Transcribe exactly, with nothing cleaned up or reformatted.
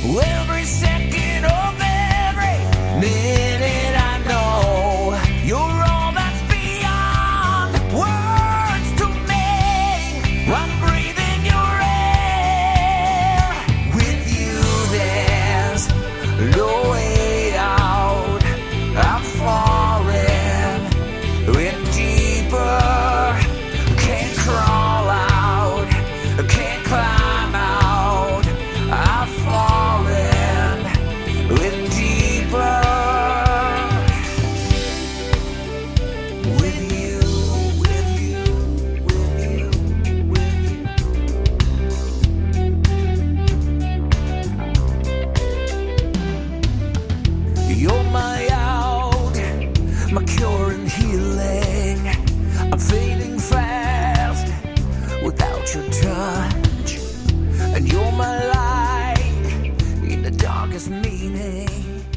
Every second of every minute I know you're all that's beyond words to me. I'm breathing your air. With you there's no way out. I'm falling in deeper. Can't crawl out. Can't climb out. I'm falling in deeper. With you, with you, with you, with you. You're my out, my cure and healing. I'm fading fast without your touch. And you're my light in the darkest meaning.